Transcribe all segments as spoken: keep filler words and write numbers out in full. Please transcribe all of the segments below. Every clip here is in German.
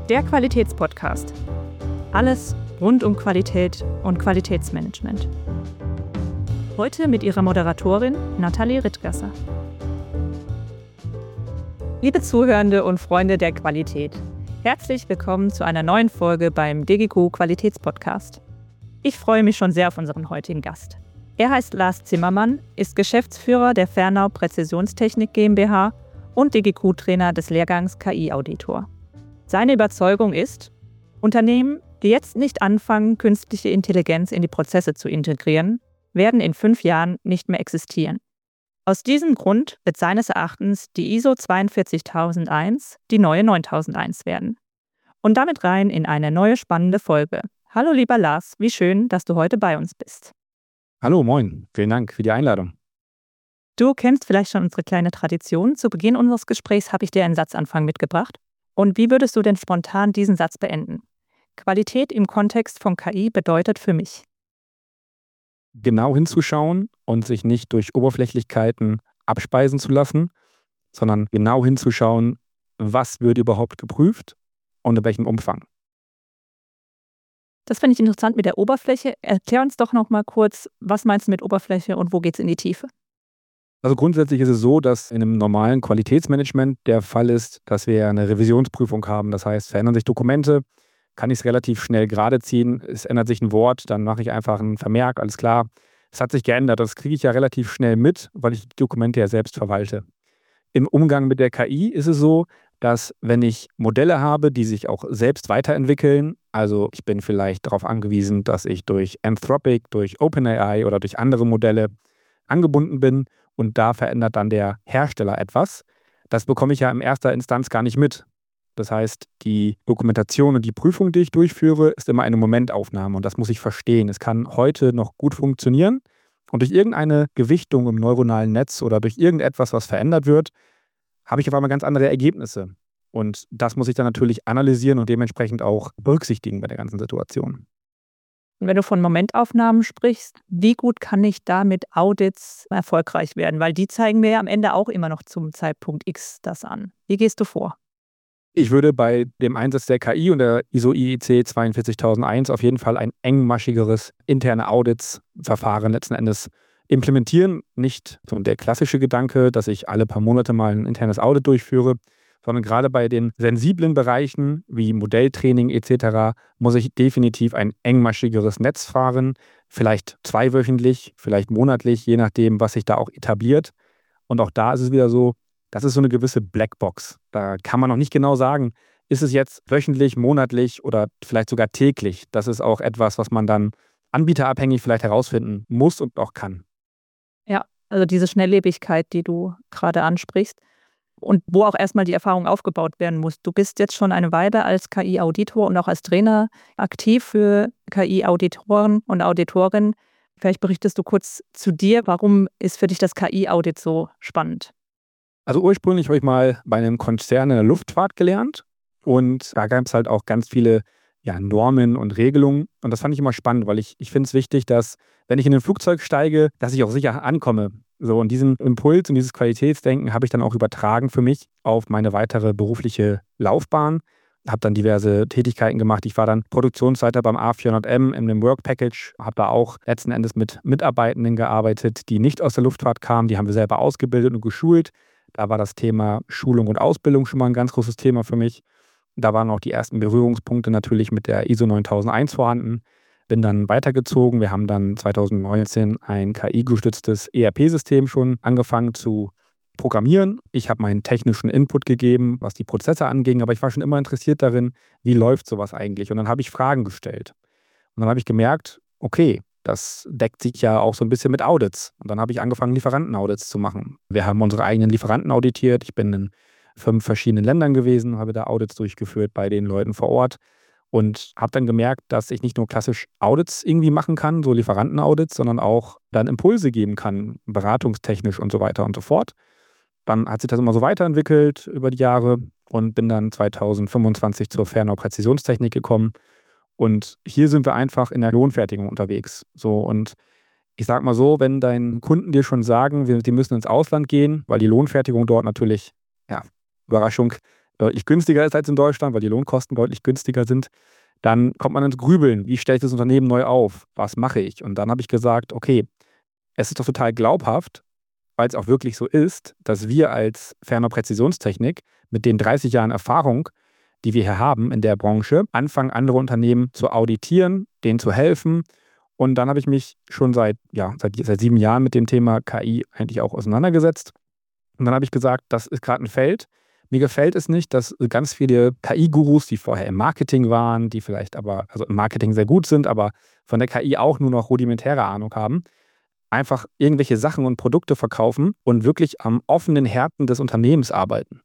Der Qualitätspodcast. Alles rund um Qualität und Qualitätsmanagement. Heute mit ihrer Moderatorin Nathalie Rittgasser. Liebe Zuhörende und Freunde der Qualität, herzlich willkommen zu einer neuen Folge beim D G Q Qualitätspodcast. Ich freue mich schon sehr auf unseren heutigen Gast. Er heißt Lars Zimmermann, ist Geschäftsführer der Fernau Präzisionstechnik GmbH und D G Q-Trainer des Lehrgangs K I-Auditor. Seine Überzeugung ist, Unternehmen, die jetzt nicht anfangen, künstliche Intelligenz in die Prozesse zu integrieren, werden in fünf Jahren nicht mehr existieren. Aus diesem Grund wird seines Erachtens die I S O zweiundvierzigtausendeins die neue neuntausendeins werden. Und damit rein in eine neue spannende Folge. Hallo lieber Lars, wie schön, dass du heute bei uns bist. Hallo, moin. Vielen Dank für die Einladung. Du kennst vielleicht schon unsere kleine Tradition. Zu Beginn unseres Gesprächs habe ich dir einen Satzanfang mitgebracht. Und wie würdest du denn spontan diesen Satz beenden? Qualität im Kontext von K I bedeutet für mich. Genau hinzuschauen und sich nicht durch Oberflächlichkeiten abspeisen zu lassen, sondern genau hinzuschauen, was wird überhaupt geprüft und in welchem Umfang. Das finde ich interessant mit der Oberfläche. Erklär uns doch noch mal kurz, was meinst du mit Oberfläche und wo geht es in die Tiefe? Also grundsätzlich ist es so, dass in einem normalen Qualitätsmanagement der Fall ist, dass wir eine Revisionsprüfung haben. Das heißt, verändern sich Dokumente, kann ich es relativ schnell gerade ziehen. Es ändert sich ein Wort, dann mache ich einfach einen Vermerk, alles klar. Es hat sich geändert. Das kriege ich ja relativ schnell mit, weil ich die Dokumente ja selbst verwalte. Im Umgang mit der K I ist es so, dass wenn ich Modelle habe, die sich auch selbst weiterentwickeln, also ich bin vielleicht darauf angewiesen, dass ich durch Anthropic, durch OpenAI oder durch andere Modelle angebunden bin und da verändert dann der Hersteller etwas, das bekomme ich ja in erster Instanz gar nicht mit. Das heißt, die Dokumentation und die Prüfung, die ich durchführe, ist immer eine Momentaufnahme und das muss ich verstehen. Es kann heute noch gut funktionieren und durch irgendeine Gewichtung im neuronalen Netz oder durch irgendetwas, was verändert wird, habe ich auf einmal ganz andere Ergebnisse. Und das muss ich dann natürlich analysieren und dementsprechend auch berücksichtigen bei der ganzen Situation. Und wenn du von Momentaufnahmen sprichst, wie gut kann ich da mit Audits erfolgreich werden? Weil die zeigen mir ja am Ende auch immer noch zum Zeitpunkt X das an. Wie gehst du vor? Ich würde bei dem Einsatz der K I und der I S O I E C zweiundvierzigtausendeins auf jeden Fall ein engmaschigeres interne Auditsverfahren letzten Endes implementieren. Nicht so der klassische Gedanke, dass ich alle paar Monate mal ein internes Audit durchführe, sondern gerade bei den sensiblen Bereichen wie Modelltraining et cetera muss ich definitiv ein engmaschigeres Netz fahren, vielleicht zweiwöchentlich, vielleicht monatlich, je nachdem, was sich da auch etabliert. Und auch da ist es wieder so, das ist so eine gewisse Blackbox. Da kann man noch nicht genau sagen, ist es jetzt wöchentlich, monatlich oder vielleicht sogar täglich. Das ist auch etwas, was man dann anbieterabhängig vielleicht herausfinden muss und auch kann. Ja, also diese Schnelllebigkeit, die du gerade ansprichst und wo auch erstmal die Erfahrung aufgebaut werden muss. Du bist jetzt schon eine Weile als K I-Auditor und auch als Trainer aktiv für K I-Auditoren und Auditorinnen. Vielleicht berichtest du kurz zu dir, warum ist für dich das K I-Audit so spannend? Also ursprünglich habe ich mal bei einem Konzern in der Luftfahrt gelernt und da gab es halt auch ganz viele ja, Normen und Regelungen und das fand ich immer spannend, weil ich, ich finde es wichtig, dass wenn ich in ein Flugzeug steige, dass ich auch sicher ankomme. So, und diesen Impuls und dieses Qualitätsdenken habe ich dann auch übertragen für mich auf meine weitere berufliche Laufbahn. Habe dann diverse Tätigkeiten gemacht. Ich war dann Produktionsleiter beim A vierhundert M in einem Work Package, habe da auch letzten Endes mit Mitarbeitenden gearbeitet, die nicht aus der Luftfahrt kamen. Die haben wir selber ausgebildet und geschult. Da war das Thema Schulung und Ausbildung schon mal ein ganz großes Thema für mich. Da waren auch die ersten Berührungspunkte natürlich mit der I S O neuntausendeins vorhanden. Bin dann weitergezogen. Wir haben dann zweitausendneunzehn ein K I-gestütztes E R P-System schon angefangen zu programmieren. Ich habe meinen technischen Input gegeben, was die Prozesse anging, aber ich war schon immer interessiert darin, wie läuft sowas eigentlich? Und dann habe ich Fragen gestellt. Und dann habe ich gemerkt, okay, das deckt sich ja auch so ein bisschen mit Audits. Und dann habe ich angefangen, Lieferantenaudits zu machen. Wir haben unsere eigenen Lieferanten auditiert. Ich bin in fünf verschiedenen Ländern gewesen, habe da Audits durchgeführt bei den Leuten vor Ort und habe dann gemerkt, dass ich nicht nur klassisch Audits irgendwie machen kann, so Lieferantenaudits, sondern auch dann Impulse geben kann, beratungstechnisch und so weiter und so fort. Dann hat sich das immer so weiterentwickelt über die Jahre und bin dann zweitausendfünfundzwanzig zur Fernau Präzisionstechnik gekommen. Und hier sind wir einfach in der Lohnfertigung unterwegs. So, und ich sag mal so, wenn deine Kunden dir schon sagen, wir, die müssen ins Ausland gehen, weil die Lohnfertigung dort natürlich, ja, Überraschung, deutlich günstiger ist als in Deutschland, weil die Lohnkosten deutlich günstiger sind, dann kommt man ins Grübeln. Wie stelle ich das Unternehmen neu auf? Was mache ich? Und dann habe ich gesagt, okay, es ist doch total glaubhaft, weil es auch wirklich so ist, dass wir als Fernrohr Präzisionstechnik mit den dreißig Jahren Erfahrung, die wir hier haben in der Branche, anfangen, andere Unternehmen zu auditieren, denen zu helfen. Und dann habe ich mich schon seit, ja, seit, seit sieben Jahren mit dem Thema K I eigentlich auch auseinandergesetzt. Und dann habe ich gesagt, das ist gerade ein Feld. Mir gefällt es nicht, dass ganz viele K I-Gurus, die vorher im Marketing waren, die vielleicht aber, also im Marketing sehr gut sind, aber von der K I auch nur noch rudimentäre Ahnung haben, einfach irgendwelche Sachen und Produkte verkaufen und wirklich am offenen Härten des Unternehmens arbeiten.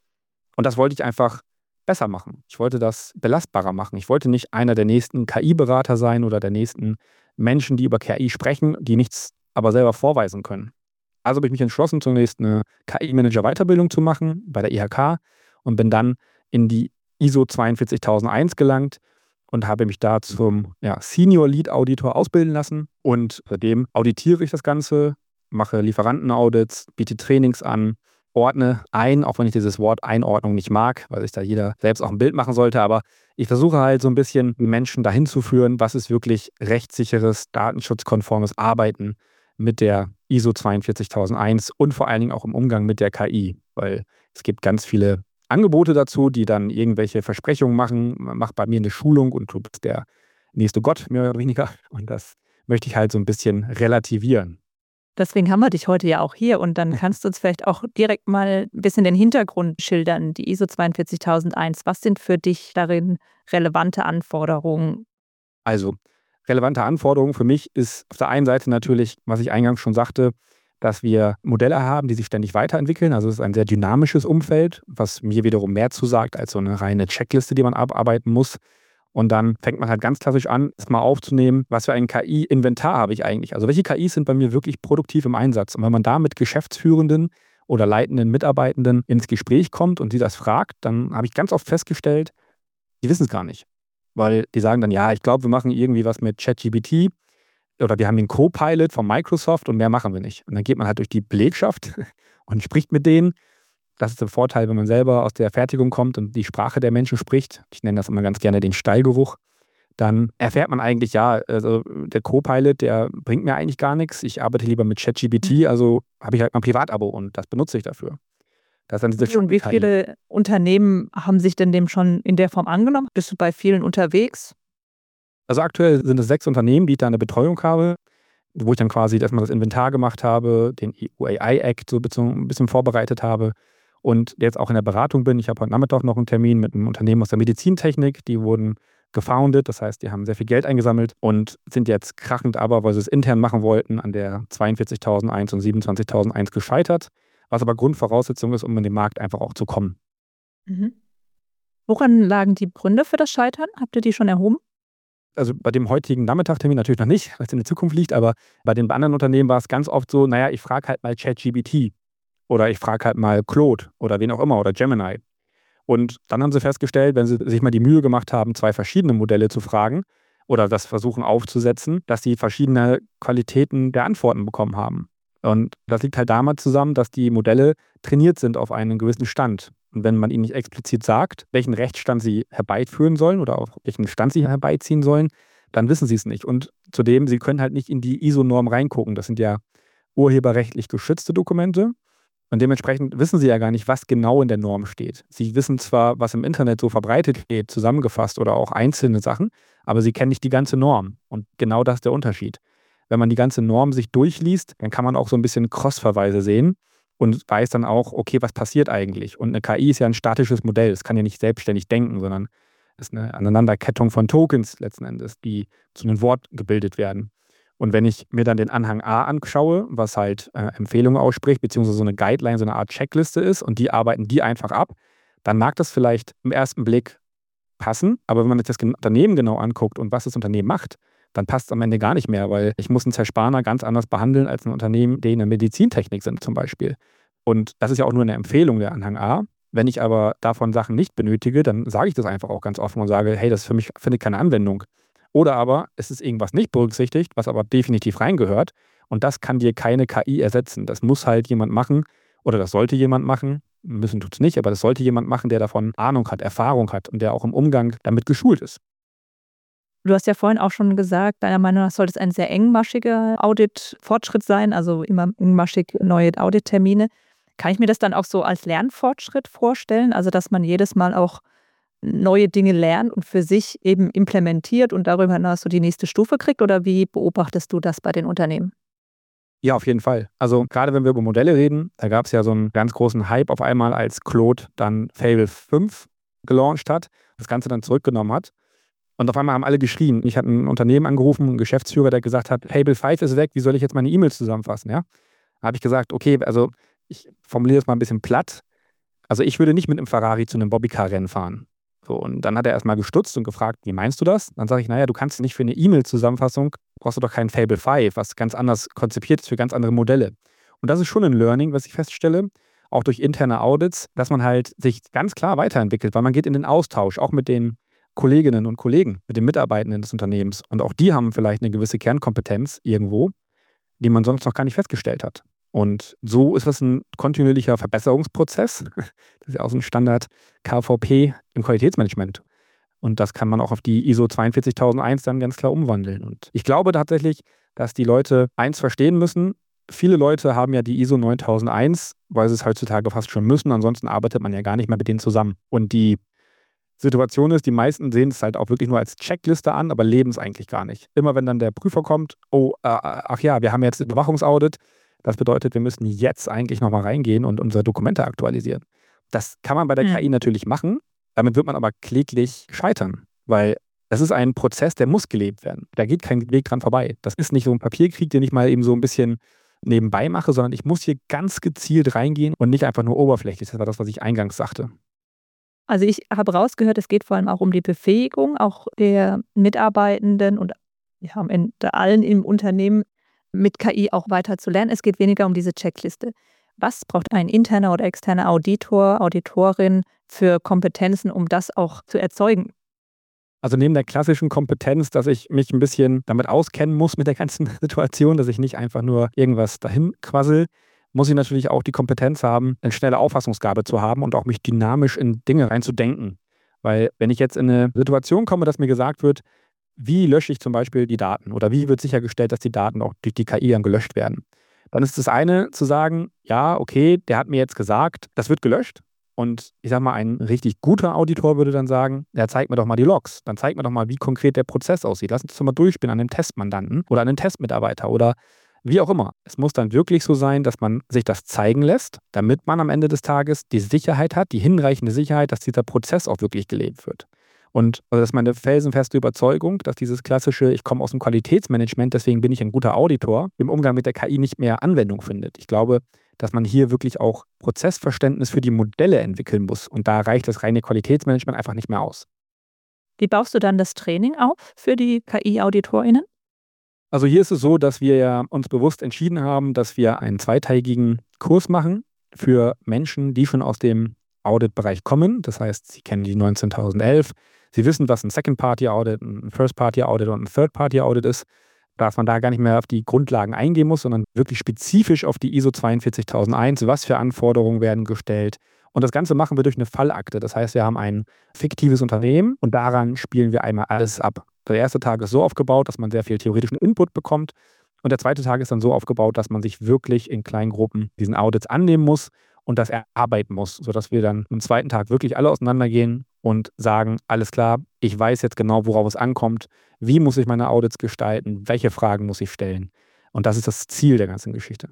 Und das wollte ich einfach besser machen. Ich wollte das belastbarer machen. Ich wollte nicht einer der nächsten K I-Berater sein oder der nächsten Menschen, die über K I sprechen, die nichts aber selber vorweisen können. Also habe ich mich entschlossen, zunächst eine K I-Manager-Weiterbildung zu machen bei der I H K und bin dann in die I S O zweiundvierzigtausendeins gelangt und habe mich da zum ja, Senior Lead Auditor ausbilden lassen. Und seitdem auditiere ich das Ganze, mache Lieferantenaudits, biete Trainings an, ordne ein, auch wenn ich dieses Wort Einordnung nicht mag, weil sich da jeder selbst auch ein Bild machen sollte. Aber ich versuche halt so ein bisschen Menschen dahin zu führen, was ist wirklich rechtssicheres, datenschutzkonformes Arbeiten mit der I S O zweiundvierzigtausendeins und vor allen Dingen auch im Umgang mit der K I. Weil es gibt ganz viele Angebote dazu, die dann irgendwelche Versprechungen machen. Man macht bei mir eine Schulung und du bist der nächste Gott, mehr oder weniger. Und das möchte ich halt so ein bisschen relativieren. Deswegen haben wir dich heute ja auch hier und dann kannst du uns vielleicht auch direkt mal ein bisschen den Hintergrund schildern, die I S O zweiundvierzigtausendeins. Was sind für dich darin relevante Anforderungen? Also, relevante Anforderungen für mich ist auf der einen Seite natürlich, was ich eingangs schon sagte, dass wir Modelle haben, die sich ständig weiterentwickeln. Also es ist ein sehr dynamisches Umfeld, was mir wiederum mehr zusagt als so eine reine Checkliste, die man abarbeiten muss. Und dann fängt man halt ganz klassisch an, es mal aufzunehmen, was für ein K I-Inventar habe ich eigentlich. Also welche K Is sind bei mir wirklich produktiv im Einsatz? Und wenn man da mit Geschäftsführenden oder leitenden Mitarbeitenden ins Gespräch kommt und sie das fragt, dann habe ich ganz oft festgestellt, die wissen es gar nicht. Weil die sagen dann, ja, ich glaube, wir machen irgendwie was mit ChatGPT oder wir haben den Co-Pilot von Microsoft und mehr machen wir nicht. Und dann geht man halt durch die Belegschaft und spricht mit denen. Das ist der Vorteil, wenn man selber aus der Fertigung kommt und die Sprache der Menschen spricht. Ich nenne das immer ganz gerne den Stallgeruch. Dann erfährt man eigentlich, ja, also der Co-Pilot, der bringt mir eigentlich gar nichts. Ich arbeite lieber mit ChatGPT, also habe ich halt mein Privatabo und das benutze ich dafür. Das ist dann diese Und wie viele Unternehmen haben sich denn dem schon in der Form angenommen? Bist du bei vielen unterwegs? Also aktuell sind es sechs Unternehmen, die ich da eine Betreuung habe, wo ich dann quasi erstmal das Inventar gemacht habe, den E U A I-Act so ein bisschen vorbereitet habe und jetzt auch in der Beratung bin. Ich habe heute Nachmittag noch einen Termin mit einem Unternehmen aus der Medizintechnik. Die wurden gefoundet, das heißt, die haben sehr viel Geld eingesammelt und sind jetzt krachend aber, weil sie es intern machen wollten, an der zweiundvierzigtausendeins und siebenundzwanzigtausendeins gescheitert, was aber Grundvoraussetzung ist, um in den Markt einfach auch zu kommen. Mhm. Woran lagen die Gründe für das Scheitern? Habt ihr die schon erhoben? Also bei dem heutigen Nachmittagtermin natürlich noch nicht, weil es in der Zukunft liegt, aber bei den anderen Unternehmen war es ganz oft so, naja, ich frage halt mal ChatGPT oder ich frage halt mal Claude oder wen auch immer oder Gemini. Und dann haben sie festgestellt, wenn sie sich mal die Mühe gemacht haben, zwei verschiedene Modelle zu fragen oder das versuchen aufzusetzen, dass sie verschiedene Qualitäten der Antworten bekommen haben. Und das liegt halt damit zusammen, dass die Modelle trainiert sind auf einen gewissen Stand. Und wenn man ihnen nicht explizit sagt, welchen Rechtsstand sie herbeiführen sollen oder auf welchen Stand sie herbeiziehen sollen, dann wissen sie es nicht. Und zudem, sie können halt nicht in die I S O-Norm reingucken. Das sind ja urheberrechtlich geschützte Dokumente. Und dementsprechend wissen sie ja gar nicht, was genau in der Norm steht. Sie wissen zwar, was im Internet so verbreitet steht, zusammengefasst oder auch einzelne Sachen, aber sie kennen nicht die ganze Norm. Und genau das ist der Unterschied. Wenn man die ganze Norm sich durchliest, dann kann man auch so ein bisschen Cross-Verweise sehen und weiß dann auch, okay, was passiert eigentlich? Und eine K I ist ja ein statisches Modell. Es kann ja nicht selbstständig denken, sondern es ist eine Aneinanderkettung von Tokens letzten Endes, die zu einem Wort gebildet werden. Und wenn ich mir dann den Anhang A anschaue, was halt äh, Empfehlungen ausspricht, beziehungsweise so eine Guideline, so eine Art Checkliste ist und die arbeiten die einfach ab, dann mag das vielleicht im ersten Blick passen, aber wenn man sich das Unternehmen genau anguckt und was das Unternehmen macht, dann passt es am Ende gar nicht mehr, weil ich muss einen Zerspaner ganz anders behandeln als ein Unternehmen, die in der Medizintechnik sind zum Beispiel. Und das ist ja auch nur eine Empfehlung der Anhang A. Wenn ich aber davon Sachen nicht benötige, dann sage ich das einfach auch ganz offen und sage, hey, das für mich findet keine Anwendung. Oder aber es ist irgendwas nicht berücksichtigt, was aber definitiv reingehört und das kann dir keine K I ersetzen. Das muss halt jemand machen oder das sollte jemand machen, müssen tut es nicht, aber das sollte jemand machen, der davon Ahnung hat, Erfahrung hat und der auch im Umgang damit geschult ist. Du hast ja vorhin auch schon gesagt, deiner Meinung nach sollte es ein sehr engmaschiger Audit-Fortschritt sein, also immer engmaschig neue Audittermine. Kann ich mir das dann auch so als Lernfortschritt vorstellen, also dass man jedes Mal auch neue Dinge lernt und für sich eben implementiert und darüber hinaus so die nächste Stufe kriegt? Oder wie beobachtest du das bei den Unternehmen? Ja, auf jeden Fall. Also gerade wenn wir über Modelle reden, da gab es ja so einen ganz großen Hype auf einmal, als Claude dann Fable fünf gelauncht hat, das Ganze dann zurückgenommen hat. Und auf einmal haben alle geschrien. Ich hatte ein Unternehmen angerufen, einen Geschäftsführer, der gesagt hat, Fable fünf ist weg, wie soll ich jetzt meine E-Mails zusammenfassen? Ja? Da habe ich gesagt, okay, also ich formuliere das mal ein bisschen platt. Also ich würde nicht mit einem Ferrari zu einem Bobbycar-Rennen fahren. So, und dann hat er erstmal gestutzt und gefragt, wie meinst du das? Dann sage ich, naja, du kannst nicht für eine E-Mail-Zusammenfassung, brauchst du doch keinen Fable fünf, was ganz anders konzipiert ist für ganz andere Modelle. Und das ist schon ein Learning, was ich feststelle, auch durch interne Audits, dass man halt sich ganz klar weiterentwickelt, weil man geht in den Austausch, auch mit den Kolleginnen und Kollegen, mit den Mitarbeitenden des Unternehmens. Und auch die haben vielleicht eine gewisse Kernkompetenz irgendwo, die man sonst noch gar nicht festgestellt hat. Und so ist das ein kontinuierlicher Verbesserungsprozess. Das ist ja auch so ein Standard K V P im Qualitätsmanagement. Und das kann man auch auf die I S O zweiundvierzigtausendeins dann ganz klar umwandeln. Und ich glaube tatsächlich, dass die Leute eins verstehen müssen. Viele Leute haben ja die I S O neuntausendeins, weil sie es heutzutage fast schon müssen. Ansonsten arbeitet man ja gar nicht mehr mit denen zusammen. Und die Situation ist, die meisten sehen es halt auch wirklich nur als Checkliste an, aber leben es eigentlich gar nicht. Immer wenn dann der Prüfer kommt, oh, äh, ach ja, wir haben jetzt ein Überwachungsaudit. Das bedeutet, wir müssen jetzt eigentlich nochmal reingehen und unsere Dokumente aktualisieren. Das kann man bei der Mhm. K I natürlich machen. Damit wird man aber kläglich scheitern, weil das ist ein Prozess, der muss gelebt werden. Da geht kein Weg dran vorbei. Das ist nicht so ein Papierkrieg, den ich mal eben so ein bisschen nebenbei mache, sondern ich muss hier ganz gezielt reingehen und nicht einfach nur oberflächlich. Das war das, was ich eingangs sagte. Also ich habe rausgehört, es geht vor allem auch um die Befähigung auch der Mitarbeitenden und ja, am Ende allen im Unternehmen mit K I auch weiter zu lernen. Es geht weniger um diese Checkliste. Was braucht ein interner oder externer Auditor, Auditorin für Kompetenzen, um das auch zu erzeugen? Also neben der klassischen Kompetenz, dass ich mich ein bisschen damit auskennen muss mit der ganzen Situation, dass ich nicht einfach nur irgendwas dahin quassel, muss ich natürlich auch die Kompetenz haben, eine schnelle Auffassungsgabe zu haben und auch mich dynamisch in Dinge reinzudenken. Weil wenn ich jetzt in eine Situation komme, dass mir gesagt wird, wie lösche ich zum Beispiel die Daten oder wie wird sichergestellt, dass die Daten auch durch die K I dann gelöscht werden, dann ist das eine zu sagen, ja, okay, der hat mir jetzt gesagt, das wird gelöscht. Und ich sage mal, ein richtig guter Auditor würde dann sagen, ja, zeig mir doch mal die Logs. Dann zeig mir doch mal, wie konkret der Prozess aussieht. Lass uns das mal durchspielen an einem Testmandanten oder an einem Testmitarbeiter oder wie auch immer. Es muss dann wirklich so sein, dass man sich das zeigen lässt, damit man am Ende des Tages die Sicherheit hat, die hinreichende Sicherheit, dass dieser Prozess auch wirklich gelebt wird. Und also das ist meine felsenfeste Überzeugung, dass dieses klassische, ich komme aus dem Qualitätsmanagement, deswegen bin ich ein guter Auditor, im Umgang mit der K I nicht mehr Anwendung findet. Ich glaube, dass man hier wirklich auch Prozessverständnis für die Modelle entwickeln muss. Und da reicht das reine Qualitätsmanagement einfach nicht mehr aus. Wie baust du dann das Training auf für die K I-AuditorInnen? Also hier ist es so, dass wir ja uns bewusst entschieden haben, dass wir einen zweiteigigen Kurs machen für Menschen, die schon aus dem Audit-Bereich kommen. Das heißt, sie kennen die neunzehntausendelf. Sie wissen, was ein Second-Party-Audit, ein First-Party-Audit und ein Third-Party-Audit ist. Dass man da gar nicht mehr auf die Grundlagen eingehen muss, sondern wirklich spezifisch auf die I S O zweiundvierzigtausendeins, was für Anforderungen werden gestellt. Und das Ganze machen wir durch eine Fallakte. Das heißt, wir haben ein fiktives Unternehmen und daran spielen wir einmal alles ab. Der erste Tag ist so aufgebaut, dass man sehr viel theoretischen Input bekommt. Und der zweite Tag ist dann so aufgebaut, dass man sich wirklich in kleinen Gruppen diesen Audits annehmen muss und das erarbeiten muss, sodass wir dann am zweiten Tag wirklich alle auseinandergehen und sagen, alles klar, ich weiß jetzt genau, worauf es ankommt, wie muss ich meine Audits gestalten, welche Fragen muss ich stellen. Und das ist das Ziel der ganzen Geschichte.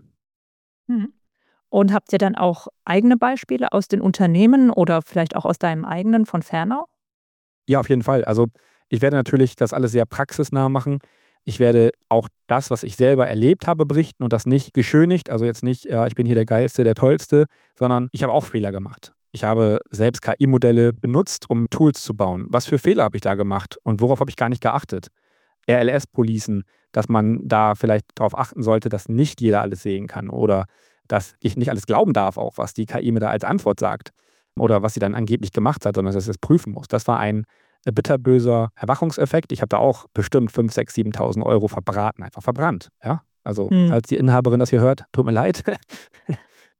Mhm. Und habt ihr dann auch eigene Beispiele aus den Unternehmen oder vielleicht auch aus deinem eigenen von Fernau? Ja, auf jeden Fall. Also ich werde natürlich das alles sehr praxisnah machen. Ich werde auch das, was ich selber erlebt habe, berichten und das nicht geschönigt. Also jetzt nicht, ja, ich bin hier der Geilste, der Tollste, sondern ich habe auch Fehler gemacht. Ich habe selbst K I-Modelle benutzt, um Tools zu bauen. Was für Fehler habe ich da gemacht und worauf habe ich gar nicht geachtet? R L S-Policen, dass man da vielleicht darauf achten sollte, dass nicht jeder alles sehen kann oder dass ich nicht alles glauben darf, auch was die K I mir da als Antwort sagt oder was sie dann angeblich gemacht hat, sondern dass ich das prüfen muss. Das war ein bitterböser Erwachungseffekt. Ich habe da auch bestimmt fünftausend, sechstausend, siebentausend Euro verbraten, einfach verbrannt. Ja? Also, Hm. falls die Inhaberin das hier hört, tut mir leid.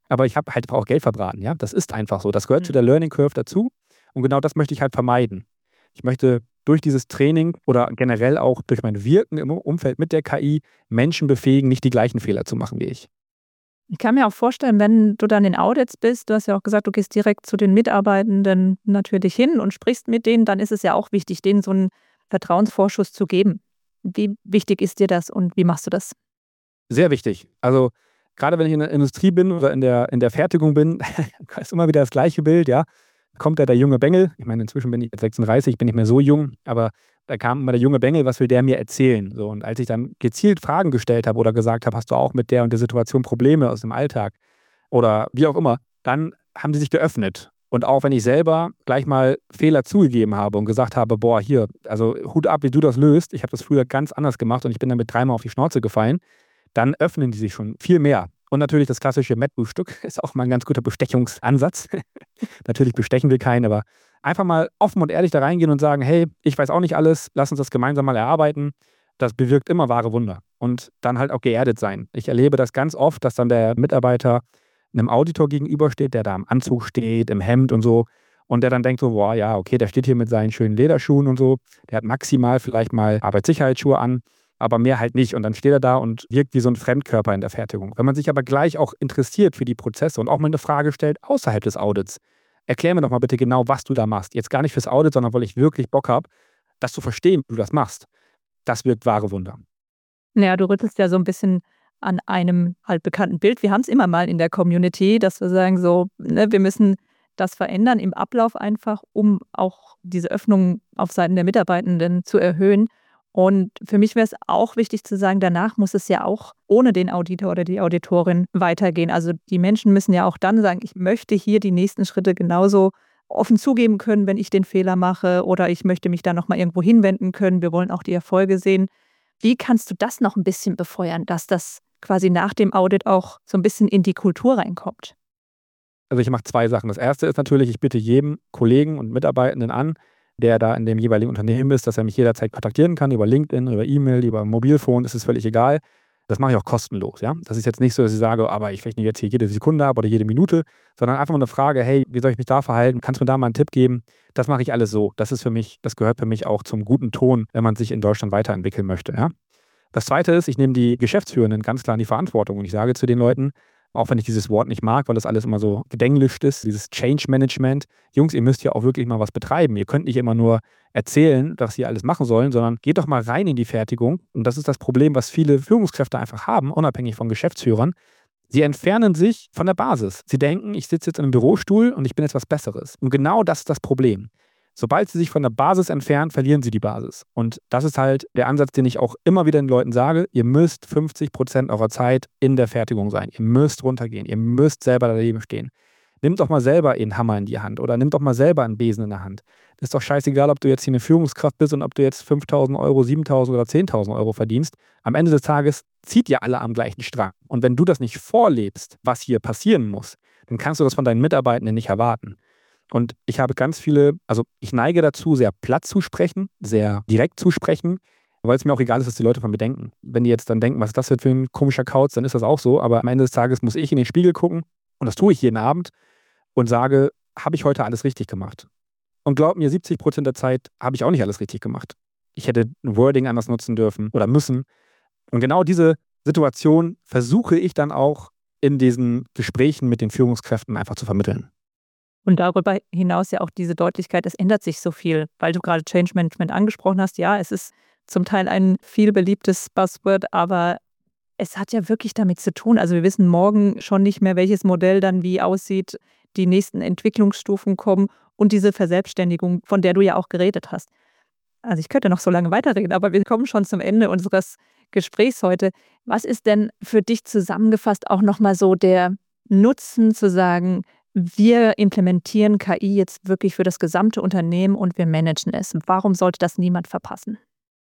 aber ich habe halt auch Geld verbraten. Ja? Das ist einfach so. Das gehört Mhm. zu der Learning Curve dazu. Und genau das möchte ich halt vermeiden. Ich möchte durch dieses Training oder generell auch durch mein Wirken im Umfeld mit der K I Menschen befähigen, nicht die gleichen Fehler zu machen wie ich. Ich kann mir auch vorstellen, wenn du dann in Audits bist, du hast ja auch gesagt, du gehst direkt zu den Mitarbeitenden natürlich hin und sprichst mit denen, dann ist es ja auch wichtig, denen so einen Vertrauensvorschuss zu geben. Wie wichtig ist dir das und wie machst du das? Sehr wichtig. Also gerade wenn ich in der Industrie bin oder in der, in der Fertigung bin, ist immer wieder das gleiche Bild, ja. Kommt da der junge Bengel, ich meine, inzwischen bin ich jetzt sechsunddreißig, bin nicht mehr so jung, aber da kam immer der junge Bengel, was will der mir erzählen? So, und als ich dann gezielt Fragen gestellt habe oder gesagt habe, hast du auch mit der und der Situation Probleme aus dem Alltag oder wie auch immer, dann haben sie sich geöffnet. Und auch wenn ich selber gleich mal Fehler zugegeben habe und gesagt habe, boah, hier, also Hut ab, wie du das löst, ich habe das früher ganz anders gemacht und ich bin damit dreimal auf die Schnauze gefallen, dann öffnen die sich schon viel mehr. Und natürlich das klassische Mettbrufstück ist auch mal ein ganz guter Bestechungsansatz. Natürlich bestechen wir keinen, aber einfach mal offen und ehrlich da reingehen und sagen, hey, ich weiß auch nicht alles, lass uns das gemeinsam mal erarbeiten. Das bewirkt immer wahre Wunder. Und dann halt auch geerdet sein. Ich erlebe das ganz oft, dass dann der Mitarbeiter einem Auditor gegenübersteht, der da im Anzug steht, im Hemd und so. Und der dann denkt so, boah, ja, okay, der steht hier mit seinen schönen Lederschuhen und so. Der hat maximal vielleicht mal Arbeitssicherheitsschuhe an, aber mehr halt nicht. Und dann steht er da und wirkt wie so ein Fremdkörper in der Fertigung. Wenn man sich aber gleich auch interessiert für die Prozesse und auch mal eine Frage stellt außerhalb des Audits, erklär mir doch mal bitte genau, was du da machst. Jetzt gar nicht fürs Audit, sondern weil ich wirklich Bock habe, das zu verstehen, wie du das machst. Das wirkt wahre Wunder. Naja, du rüttelst ja so ein bisschen an einem halt bekannten Bild. Wir haben es immer mal in der Community, dass wir sagen so, ne, wir müssen das verändern im Ablauf einfach, um auch diese Öffnung auf Seiten der Mitarbeitenden zu erhöhen. Und für mich wäre es auch wichtig zu sagen, danach muss es ja auch ohne den Auditor oder die Auditorin weitergehen. Also die Menschen müssen ja auch dann sagen, ich möchte hier die nächsten Schritte genauso offen zugeben können, wenn ich den Fehler mache, oder ich möchte mich da nochmal irgendwo hinwenden können. Wir wollen auch die Erfolge sehen. Wie kannst du das noch ein bisschen befeuern, dass das quasi nach dem Audit auch so ein bisschen in die Kultur reinkommt? Also ich mache zwei Sachen. Das erste ist natürlich, ich biete jedem Kollegen und Mitarbeitenden an, der da in dem jeweiligen Unternehmen ist, dass er mich jederzeit kontaktieren kann, über LinkedIn, über E-Mail, über Mobilfon, das ist völlig egal. Das mache ich auch kostenlos. Ja? Das ist jetzt nicht so, dass ich sage, aber ich rechne jetzt hier jede Sekunde ab oder jede Minute, sondern einfach mal eine Frage, hey, wie soll ich mich da verhalten? Kannst du mir da mal einen Tipp geben? Das mache ich alles so. Das ist für mich, das gehört für mich auch zum guten Ton, wenn man sich in Deutschland weiterentwickeln möchte. Ja? Das Zweite ist, ich nehme die Geschäftsführenden ganz klar in die Verantwortung und ich sage zu den Leuten, auch wenn ich dieses Wort nicht mag, weil das alles immer so gedenglischt ist, dieses Change Management. Jungs, ihr müsst ja auch wirklich mal was betreiben. Ihr könnt nicht immer nur erzählen, was sie alles machen sollen, sondern geht doch mal rein in die Fertigung. Und das ist das Problem, was viele Führungskräfte einfach haben, unabhängig von Geschäftsführern. Sie entfernen sich von der Basis. Sie denken, ich sitze jetzt in einem Bürostuhl und ich bin jetzt was Besseres. Und genau das ist das Problem. Sobald sie sich von der Basis entfernen, verlieren sie die Basis. Und das ist halt der Ansatz, den ich auch immer wieder den Leuten sage. Ihr müsst fünfzig Prozent eurer Zeit in der Fertigung sein. Ihr müsst runtergehen. Ihr müsst selber daneben stehen. Nimmt doch mal selber einen Hammer in die Hand oder nimmt doch mal selber einen Besen in der Hand. Das ist doch scheißegal, ob du jetzt hier eine Führungskraft bist und ob du jetzt fünftausend Euro, siebentausend oder zehntausend Euro verdienst. Am Ende des Tages zieht ihr alle am gleichen Strang. Und wenn du das nicht vorlebst, was hier passieren muss, dann kannst du das von deinen Mitarbeitenden nicht erwarten. Und ich habe ganz viele, also ich neige dazu, sehr platt zu sprechen, sehr direkt zu sprechen, weil es mir auch egal ist, was die Leute von mir denken. Wenn die jetzt dann denken, was ist das für ein komischer Kauz, dann ist das auch so. Aber am Ende des Tages muss ich in den Spiegel gucken und das tue ich jeden Abend und sage, habe ich heute alles richtig gemacht? Und glaub mir, siebzig Prozent der Zeit habe ich auch nicht alles richtig gemacht. Ich hätte ein Wording anders nutzen dürfen oder müssen. Und genau diese Situation versuche ich dann auch in diesen Gesprächen mit den Führungskräften einfach zu vermitteln. Und darüber hinaus ja auch diese Deutlichkeit, es ändert sich so viel, weil du gerade Change Management angesprochen hast. Ja, es ist zum Teil ein viel beliebtes Buzzword, aber es hat ja wirklich damit zu tun. Also wir wissen morgen schon nicht mehr, welches Modell dann wie aussieht, die nächsten Entwicklungsstufen kommen und diese Verselbstständigung, von der du ja auch geredet hast. Also ich könnte noch so lange weiterreden, aber wir kommen schon zum Ende unseres Gesprächs heute. Was ist denn für dich zusammengefasst auch nochmal so der Nutzen zu sagen, wir implementieren K I jetzt wirklich für das gesamte Unternehmen und wir managen es? Warum sollte das niemand verpassen?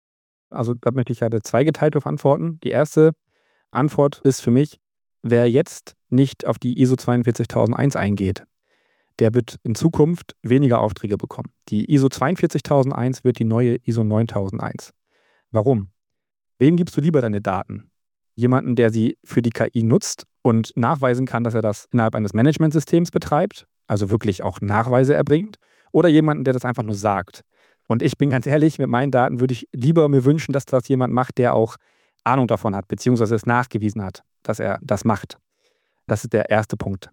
Also da möchte ich ja zweigeteilt darauf antworten. Die erste Antwort ist für mich, wer jetzt nicht auf die I S O zweiundvierzigtausendeins eingeht, der wird in Zukunft weniger Aufträge bekommen. Die I S O zweiundvierzigtausendeins wird die neue I S O neuntausendeins. Warum? Wem gibst du lieber deine Daten? Jemanden, der sie für die K I nutzt und nachweisen kann, dass er das innerhalb eines Managementsystems betreibt, also wirklich auch Nachweise erbringt, oder jemanden, der das einfach nur sagt. Und ich bin ganz ehrlich, mit meinen Daten würde ich lieber mir wünschen, dass das jemand macht, der auch Ahnung davon hat, beziehungsweise es nachgewiesen hat, dass er das macht. Das ist der erste Punkt.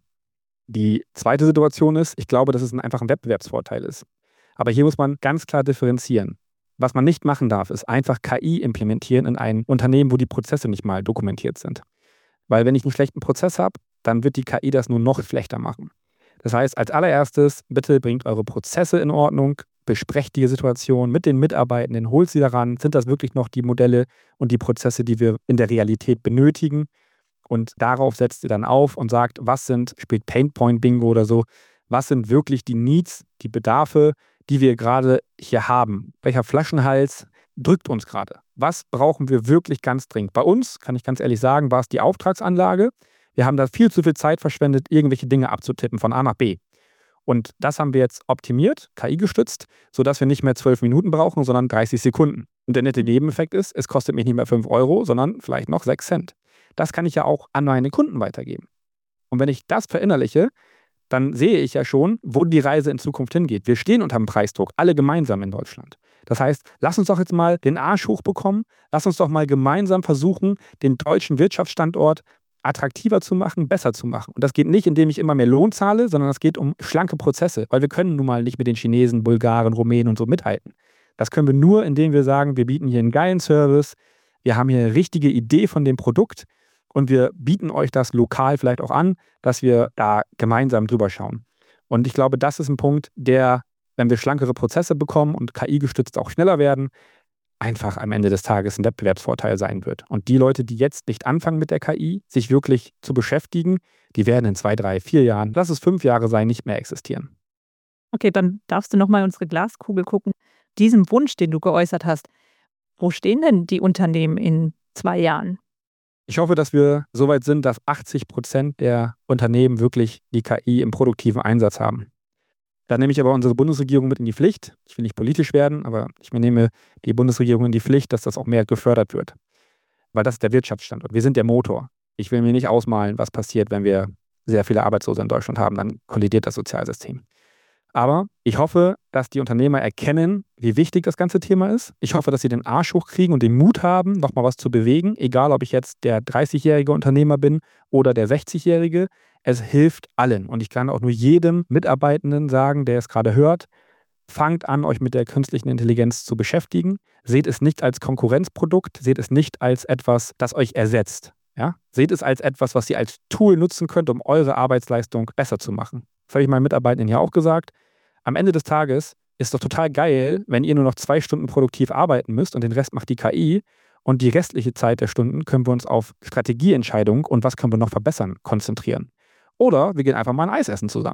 Die zweite Situation ist, ich glaube, dass es einfach ein Wettbewerbsvorteil ist. Aber hier muss man ganz klar differenzieren. Was man nicht machen darf, ist einfach K I implementieren in ein Unternehmen, wo die Prozesse nicht mal dokumentiert sind. Weil wenn ich einen schlechten Prozess habe, dann wird die K I das nur noch schlechter machen. Das heißt, als allererstes, bitte bringt eure Prozesse in Ordnung, besprecht die Situation mit den Mitarbeitenden, holt sie daran, sind das wirklich noch die Modelle und die Prozesse, die wir in der Realität benötigen? Und darauf setzt ihr dann auf und sagt, was sind, spielt Painpoint-Bingo oder so, was sind wirklich die Needs, die Bedarfe, die wir gerade hier haben? Welcher Flaschenhals drückt uns gerade? Was brauchen wir wirklich ganz dringend? Bei uns, kann ich ganz ehrlich sagen, war es die Auftragsanlage. Wir haben da viel zu viel Zeit verschwendet, irgendwelche Dinge abzutippen von A nach B. Und das haben wir jetzt optimiert, K I-gestützt, sodass wir nicht mehr zwölf Minuten brauchen, sondern dreißig Sekunden. Und der nette Nebeneffekt ist, es kostet mich nicht mehr fünf Euro, sondern vielleicht noch sechs Cent. Das kann ich ja auch an meine Kunden weitergeben. Und wenn ich das verinnerliche, dann sehe ich ja schon, wo die Reise in Zukunft hingeht. Wir stehen unter dem Preisdruck, alle gemeinsam in Deutschland. Das heißt, lass uns doch jetzt mal den Arsch hochbekommen, lass uns doch mal gemeinsam versuchen, den deutschen Wirtschaftsstandort attraktiver zu machen, besser zu machen. Und das geht nicht, indem ich immer mehr Lohn zahle, sondern es geht um schlanke Prozesse, weil wir können nun mal nicht mit den Chinesen, Bulgaren, Rumänen und so mithalten. Das können wir nur, indem wir sagen, wir bieten hier einen geilen Service, wir haben hier eine richtige Idee von dem Produkt und wir bieten euch das lokal vielleicht auch an, dass wir da gemeinsam drüber schauen. Und ich glaube, das ist ein Punkt, der, wenn wir schlankere Prozesse bekommen und K I-gestützt auch schneller werden, einfach am Ende des Tages ein Wettbewerbsvorteil sein wird. Und die Leute, die jetzt nicht anfangen mit der K I, sich wirklich zu beschäftigen, die werden in zwei, drei, vier Jahren, lass es fünf Jahre sein, nicht mehr existieren. Okay, dann darfst du nochmal unsere Glaskugel gucken. Diesen Wunsch, den du geäußert hast, wo stehen denn die Unternehmen in zwei Jahren? Ich hoffe, dass wir so weit sind, dass achtzig Prozent der Unternehmen wirklich die K I im produktiven Einsatz haben. Da nehme ich aber unsere Bundesregierung mit in die Pflicht. Ich will nicht politisch werden, aber ich nehme die Bundesregierung in die Pflicht, dass das auch mehr gefördert wird. Weil das ist der Wirtschaftsstandort. Wir sind der Motor. Ich will mir nicht ausmalen, was passiert, wenn wir sehr viele Arbeitslose in Deutschland haben. Dann kollidiert das Sozialsystem. Aber ich hoffe, dass die Unternehmer erkennen, wie wichtig das ganze Thema ist. Ich hoffe, dass sie den Arsch hochkriegen und den Mut haben, nochmal was zu bewegen. Egal, ob ich jetzt der dreißigjährige Unternehmer bin oder der sechzigjährige. Es hilft allen. Und ich kann auch nur jedem Mitarbeitenden sagen, der es gerade hört, fangt an, euch mit der künstlichen Intelligenz zu beschäftigen. Seht es nicht als Konkurrenzprodukt, seht es nicht als etwas, das euch ersetzt. Ja? Seht es als etwas, was ihr als Tool nutzen könnt, um eure Arbeitsleistung besser zu machen. Das habe ich meinen Mitarbeitenden ja auch gesagt. Am Ende des Tages ist doch total geil, wenn ihr nur noch zwei Stunden produktiv arbeiten müsst und den Rest macht die K I. Und die restliche Zeit der Stunden können wir uns auf Strategieentscheidungen und was können wir noch verbessern konzentrieren. Oder wir gehen einfach mal ein Eis essen zusammen.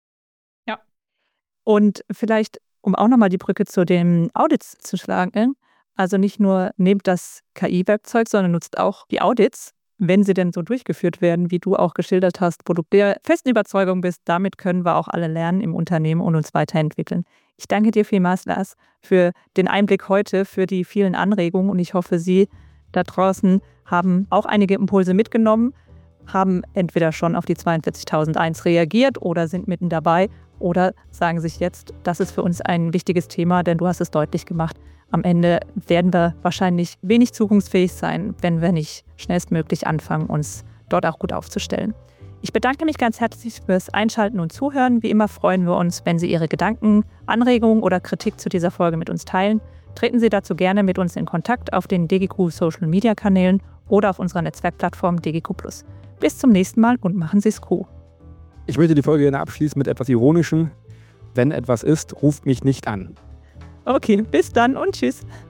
Ja. Und vielleicht, um auch nochmal die Brücke zu den Audits zu schlagen, also nicht nur nehmt das K I-Werkzeug, sondern nutzt auch die Audits, wenn sie denn so durchgeführt werden, wie du auch geschildert hast, wo du der festen Überzeugung bist, damit können wir auch alle lernen im Unternehmen und uns weiterentwickeln. Ich danke dir vielmals, Lars, für den Einblick heute, für die vielen Anregungen und ich hoffe, Sie da draußen haben auch einige Impulse mitgenommen, haben entweder schon auf die zweiundvierzigtausendeins reagiert oder sind mitten dabei oder sagen sich jetzt, das ist für uns ein wichtiges Thema, denn du hast es deutlich gemacht. Am Ende werden wir wahrscheinlich wenig zukunftsfähig sein, wenn wir nicht schnellstmöglich anfangen, uns dort auch gut aufzustellen. Ich bedanke mich ganz herzlich fürs Einschalten und Zuhören. Wie immer freuen wir uns, wenn Sie Ihre Gedanken, Anregungen oder Kritik zu dieser Folge mit uns teilen. Treten Sie dazu gerne mit uns in Kontakt auf den D G Q Social Media Kanälen oder auf unserer Netzwerkplattform D G Q plus. Bis zum nächsten Mal und machen Sie es Q. Ich möchte die Folge gerne abschließen mit etwas Ironischem. Wenn etwas ist, ruft mich nicht an. Okay, bis dann und tschüss.